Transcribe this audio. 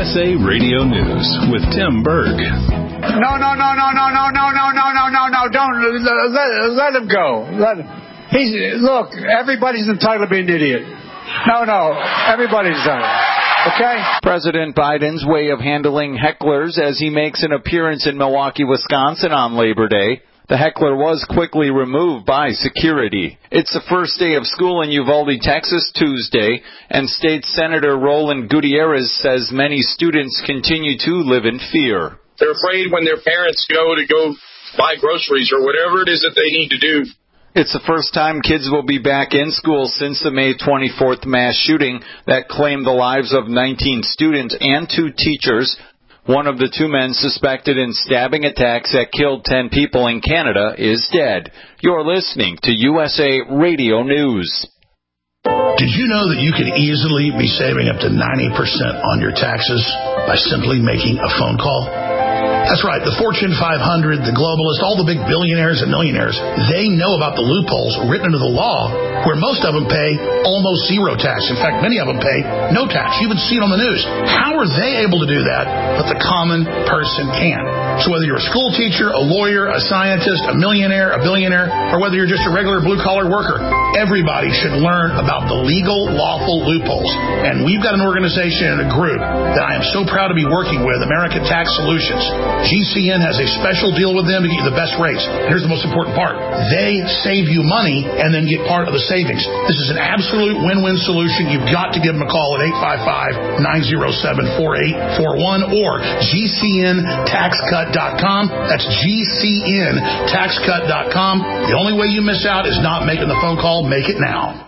USA Radio News with Tim Berg. No. Don't let him go. Look, everybody's entitled to be an idiot. No, everybody's entitled. Okay? President Biden's way of handling hecklers as he makes an appearance in Milwaukee, Wisconsin on Labor Day. The heckler was quickly removed by security. It's the first day of school in Uvalde, Texas, Tuesday, and State Senator Roland Gutierrez says many students continue to live in fear. They're afraid when their parents go buy groceries or whatever it is that they need to do. It's the first time kids will be back in school since the May 24th mass shooting that claimed the lives of 19 students and 2 teachers. One of the 2 men suspected in stabbing attacks that killed 10 people in Canada is dead. You're listening to USA Radio News. Did you know that you could easily be saving up to 90% on your taxes by simply making a phone call? That's right. The Fortune 500, the globalists, all the big billionaires and millionaires, they know about the loopholes written into the law where most of them pay almost zero tax. In fact, many of them pay no tax. You would see it on the news. How are they able to do that, but the common person can't? So whether you're a school teacher, a lawyer, a scientist, a millionaire, a billionaire, or whether you're just a regular blue-collar worker, everybody should learn about the legal, lawful loopholes. And we've got an organization and a group that I am so proud to be working with, American Tax Solutions. GCN has a special deal with them to get you the best rates. And here's the most important part. They save you money and then get part of the savings. This is an absolute win-win solution. You've got to give them a call at 855-907-4841 or GCNTaxCut.com. That's GCNTaxCut.com. The only way you miss out is not making the phone call. Make it now.